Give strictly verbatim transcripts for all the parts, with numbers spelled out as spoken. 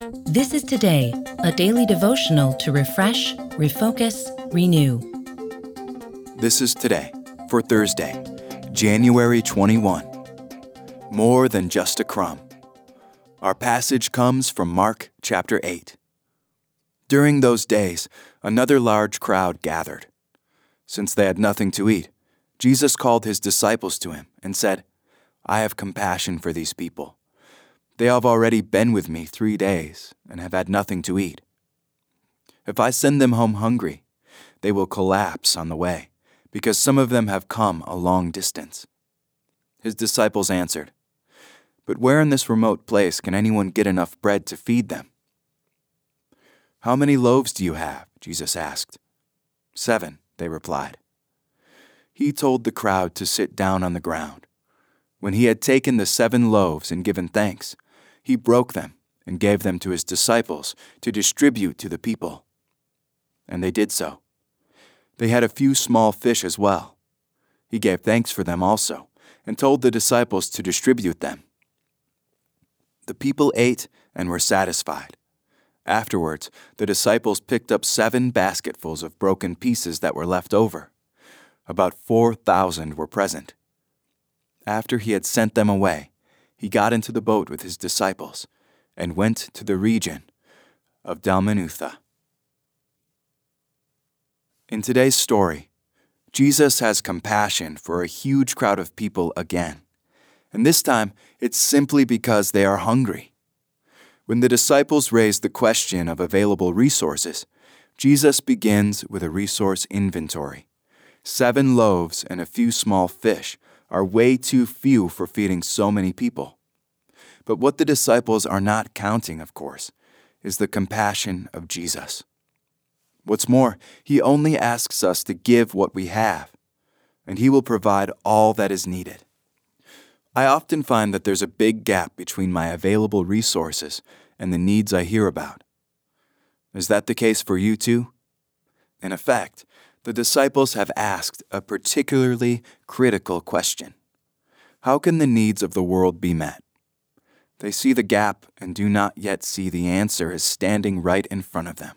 This is Today, a daily devotional to refresh, refocus, renew. This is Today for Thursday, January twenty-first. More than just a crumb. Our passage comes from Mark chapter eight. During those days, another large crowd gathered. Since they had nothing to eat, Jesus called his disciples to him and said, "I have compassion for these people. They have already been with me three days and have had nothing to eat. If I send them home hungry, they will collapse on the way, because some of them have come a long distance." His disciples answered, "But where in this remote place can anyone get enough bread to feed them?" "How many loaves do you have?" Jesus asked. "Seven," they replied. He told the crowd to sit down on the ground. When he had taken the seven loaves and given thanks, he broke them and gave them to his disciples to distribute to the people. And they did so. They had a few small fish as well. He gave thanks for them also and told the disciples to distribute them. The people ate and were satisfied. Afterwards, the disciples picked up seven basketfuls of broken pieces that were left over. About four thousand were present. After he had sent them away, he got into the boat with his disciples and went to the region of Dalmanutha. In today's story, Jesus has compassion for a huge crowd of people again, and this time it's simply because they are hungry. When the disciples raise the question of available resources, Jesus begins with a resource inventory. Seven loaves and a few small fish are way too few for feeding so many people. But what the disciples are not counting, of course, is the compassion of Jesus. What's more, he only asks us to give what we have, and he will provide all that is needed. I often find that there's a big gap between my available resources and the needs I hear about. Is that the case for you too? In effect, the disciples have asked a particularly critical question. How can the needs of the world be met? They see the gap and do not yet see the answer as standing right in front of them.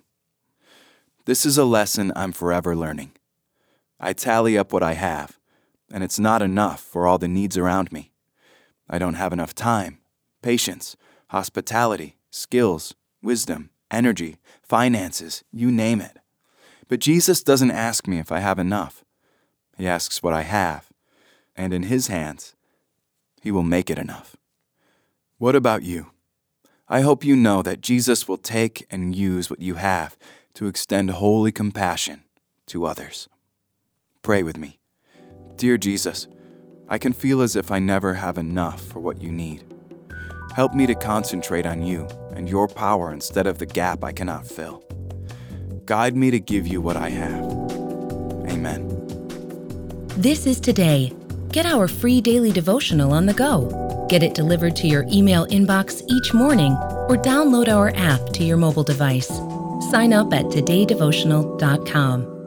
This is a lesson I'm forever learning. I tally up what I have, and it's not enough for all the needs around me. I don't have enough time, patience, hospitality, skills, wisdom, energy, finances, you name it. But Jesus doesn't ask me if I have enough. He asks what I have, and in his hands, he will make it enough. What about you? I hope you know that Jesus will take and use what you have to extend holy compassion to others. Pray with me. Dear Jesus, I can feel as if I never have enough for what you need. Help me to concentrate on you and your power instead of the gap I cannot fill. Guide me to give you what I have. Amen. This is Today. Get our free daily devotional on the go. Get it delivered to your email inbox each morning or download our app to your mobile device. Sign up at today devotional dot com.